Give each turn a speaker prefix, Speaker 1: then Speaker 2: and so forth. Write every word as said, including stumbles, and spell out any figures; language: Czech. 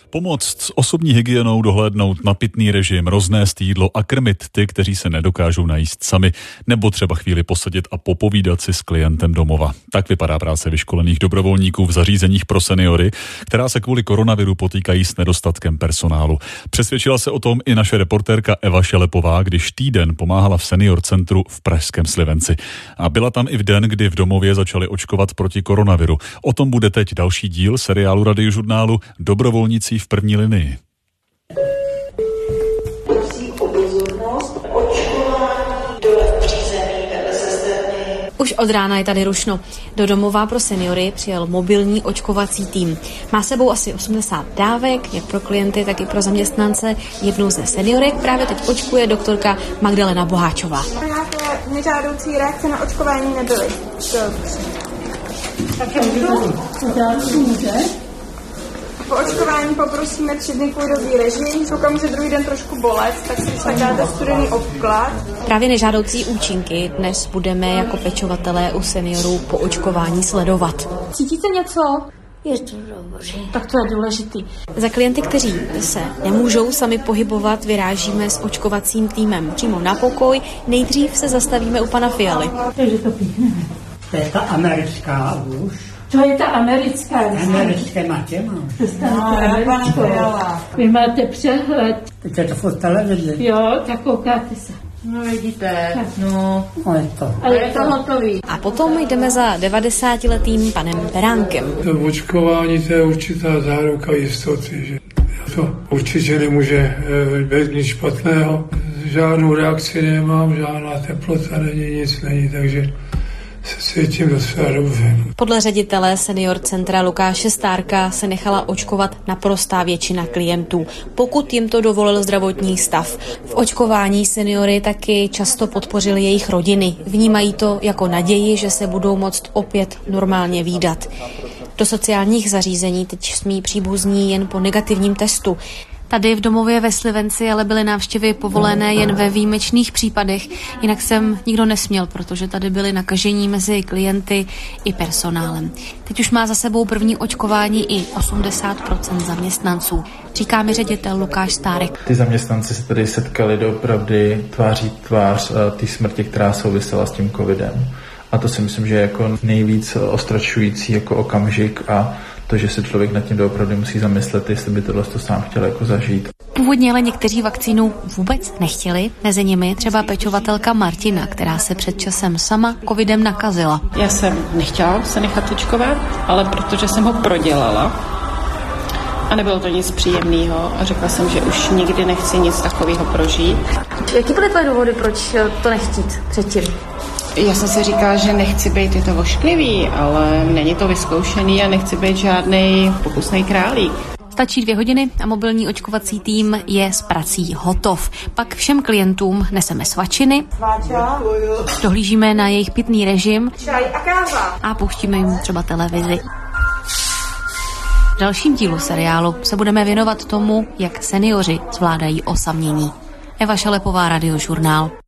Speaker 1: Pomoct s osobní hygienou, dohlédnout na pitný režim, roznést jídlo a krmit ty, kteří se nedokážou najíst sami, nebo třeba chvíli posedět a popovídat si s klientem domova. Tak vypadá práce vyškolených dobrovolníků v zařízeních pro seniory, která se kvůli koronaviru potýkají s nedostatkem personálu. Přesvědčila se o tom i naše reportérka Eva Šelepová, když týden pomáhala v senior centru v pražském Slivenci. A byla tam i v den, kdy v domově začali očkovat proti koronaviru. O tom bude teď další díl seriálu Radiožurnálu Dobrovolníci v první linii.
Speaker 2: Už od rána je tady rušno. Do domova pro seniory přijel mobilní očkovací tým. Má sebou asi osmdesát dávek, jak pro klienty, tak i pro zaměstnance. Jednou ze seniorek právě teď očkuje doktorka Magdalena Boháčová.
Speaker 3: Nějaké nežádoucí reakce na očkování nebyly. Takže může? Po očkování poprosíme tři dny covidový režim, pokud může druhý den trošku bolet, tak si tak dáte studený obklad.
Speaker 2: Právě nežádoucí účinky dnes budeme jako pečovatelé u seniorů po očkování sledovat.
Speaker 4: Cítíte něco?
Speaker 5: Je to dobře.
Speaker 4: Tak to je důležitý.
Speaker 2: Za klienty, kteří se nemůžou sami pohybovat, vyrážíme s očkovacím týmem přímo na pokoj. Nejdřív se zastavíme u pana Fialy.
Speaker 4: Takže to píchne.
Speaker 6: To je ta americká už.
Speaker 4: To je ta americká.
Speaker 6: Americké máte, mám.
Speaker 4: No, já pan Fiala. Vy máte přehled.
Speaker 6: Teď je to v televizi.
Speaker 4: Jo, tak koukáte se.
Speaker 5: No vidíte, no.
Speaker 6: No je to.
Speaker 4: Ale je to hotový.
Speaker 2: A potom jdeme za devadesátiletým panem Beránkem.
Speaker 7: To očkování to je určitá záruka jistoty, že to určitě nemůže být nic špatného. Žádnou reakci nemám, žádná teplota není, nic není, takže se cítím docela dobře.
Speaker 2: Podle ředitele senior centra Lukáše Stárka se nechala očkovat naprostá většina klientů, pokud jim to dovolil zdravotní stav. V očkování seniory taky často podpořili jejich rodiny. Vnímají to jako naději, že se budou moct opět normálně vídat. Do sociálních zařízení teď smí příbuzní jen po negativním testu. Tady v domově ve Slivenci ale byly návštěvy povolené jen ve výjimečných případech, jinak jsem nikdo nesměl, protože tady byly nakažení mezi klienty i personálem. Teď už má za sebou první očkování i osmdesát procent zaměstnanců, říká mi ředitel Lukáš Stárek.
Speaker 8: Ty zaměstnanci se tady setkali doopravdy tváří tvář té smrti, která souvisela s tím covidem. A to si myslím, že je jako nejvíc ostračující jako okamžik a to, že se člověk nad tím doopravdy musí zamyslet, jestli by tohle to sám chtěl jako zažít.
Speaker 2: Původně ale někteří vakcínu vůbec nechtěli, mezi nimi třeba pečovatelka Martina, která se před časem sama covidem nakazila.
Speaker 9: Já jsem nechtěla se nechat očkovat, ale protože jsem ho prodělala a nebylo to nic příjemného a řekla jsem, že už nikdy nechci nic takového prožít.
Speaker 2: Jaký byly tvoje důvody, proč to nechtít předtím?
Speaker 9: Já jsem si říkala, že nechci být je to ošklivý, ale není to vyzkoušený a nechci být žádnej pokusnej králík.
Speaker 2: Stačí dvě hodiny a mobilní očkovací tým je s prací hotov. Pak všem klientům neseme svačiny, dohlížíme na jejich pitný režim a pouštíme jim třeba televizi. V dalším dílu seriálu se budeme věnovat tomu, jak seniori zvládají osamění. Eva Šelepová, Radiožurnál.